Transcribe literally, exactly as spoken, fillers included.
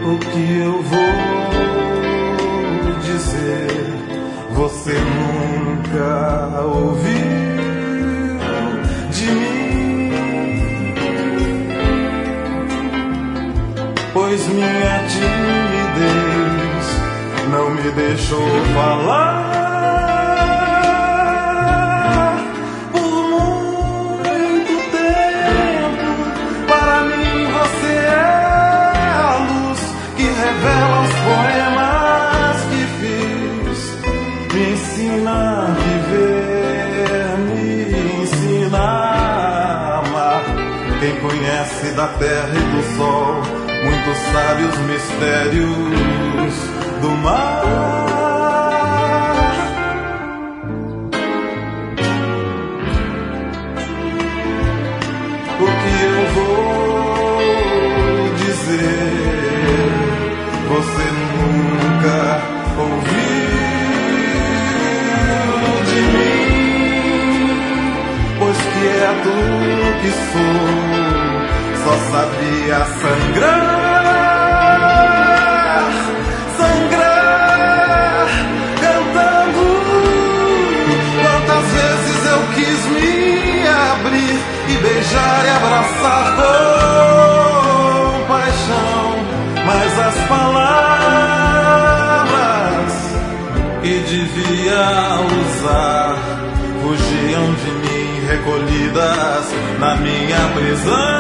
O que eu vou dizer, você nunca ouviu de mim, pois minha timidez não me deixou falar. Por muito tempo, para mim você é a luz que revela os poemas que fiz. Me ensina a viver, me ensina a amar. Quem conhece da terra e do sol, muito sabe os mistérios do mar. O que eu vou dizer, você nunca ouviu de mim, pois quieto que sou, só sabia sangrar, sangrar, cantando. Quantas vezes eu quis me abrir e beijar e abraçar com paixão, mas as palavras que devia usar fugiam de mim, recolhidas na minha prisão.